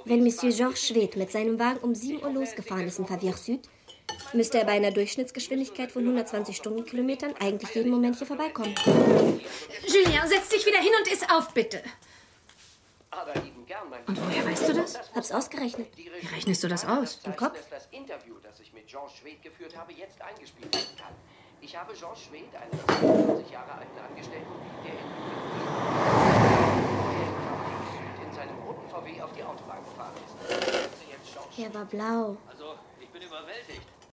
Wenn Monsieur Georges Schwed mit seinem Wagen um 7 Uhr losgefahren ist in Favier Süd, müsste er bei einer Durchschnittsgeschwindigkeit von 120 Stundenkilometern eigentlich jeden Moment hier vorbeikommen. Julien, setz dich wieder hin und iss auf, bitte. Und woher weißt du das? Hab's ausgerechnet. Wie rechnest du das aus? Im Kopf? Das Interview, das ich mit Georges Schwed geführt habe, jetzt eingespielt werden kann. Ich habe Georges Schwed, einen 22 Jahre alten Angestellten, der in seinem roten VW auf die Autobahn gefahren ist. Er war blau. Also, ich bin überwältigt.